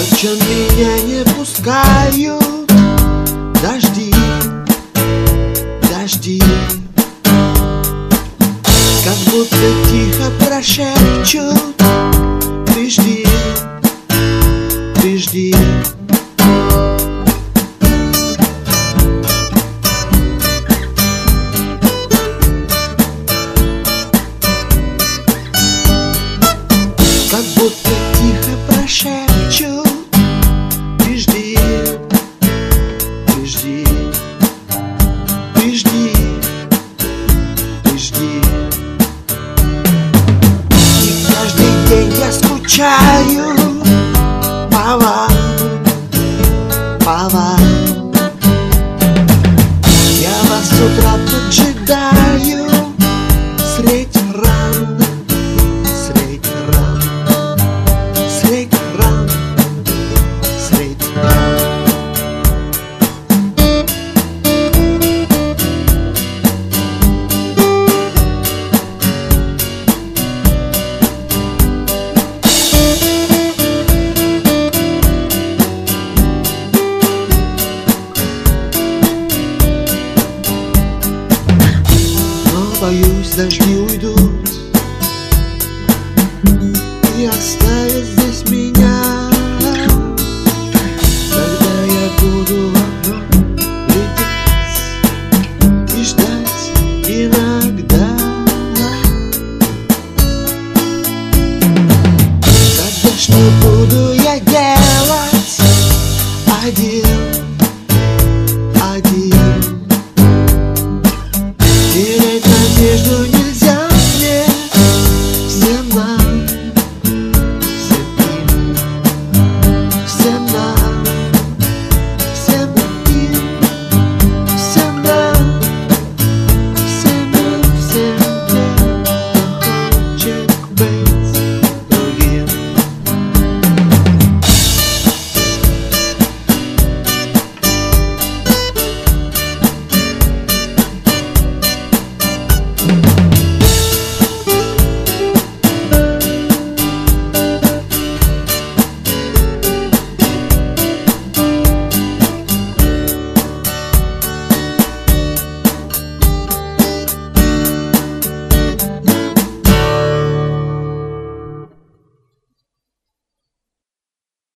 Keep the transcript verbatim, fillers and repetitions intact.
Зачем меня не пускают дожди, дожди? Как будто тихо прошепчут: ты жди, ты жди. Как будто тихо прошепчут: ты жди, ты жди, ты жди, ты жди. И каждый день я скучаю по вам, по вам. Я вас с утра поджидаю средь ран, средь ран, средь ран, средь ран. Боюсь, дожди уйдут и оставят здесь меня. Тогда я буду в окно глядеть и ждать иногда. Тогда что буду я делать один?